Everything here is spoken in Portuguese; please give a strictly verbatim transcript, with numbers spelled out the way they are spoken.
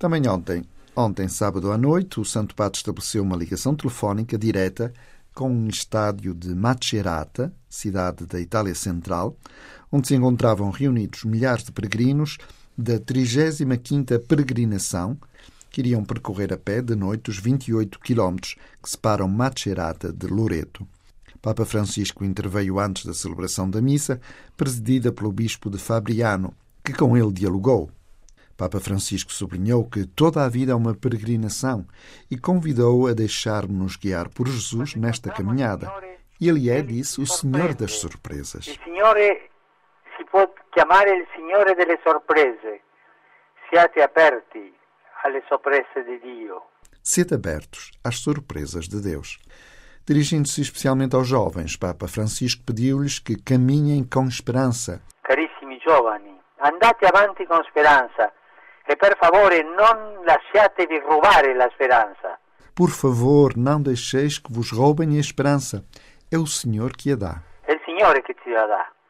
Também ontem, ontem sábado à noite, o Santo Padre estabeleceu uma ligação telefónica direta com um estádio de Macerata, cidade da Itália Central, onde se encontravam reunidos milhares de peregrinos da trigésima quinta peregrinação, que iriam percorrer a pé de noite os vinte e oito quilómetros que separam Macerata de Loreto. Papa Francisco interveio antes da celebração da missa, presidida pelo bispo de Fabriano, que com ele dialogou. Papa Francisco sublinhou que toda a vida é uma peregrinação e convidou a deixar-nos guiar por Jesus nesta caminhada. Ele é, disse, o Senhor das surpresas. O Signore si può chiamare il Signore delle sorprese. Siate aperti alle sorprese di Dio. Sede abertos às surpresas de Deus. Dirigindo-se especialmente aos jovens, Papa Francisco pediu-lhes que caminhem com esperança. Carissimi giovani, andate avanti con speranza e per favore non lasciatevi rubare la speranza. Por favor, não deixeis que vos roubem a esperança. É o Senhor que a dá. È il Signore che ci la dà.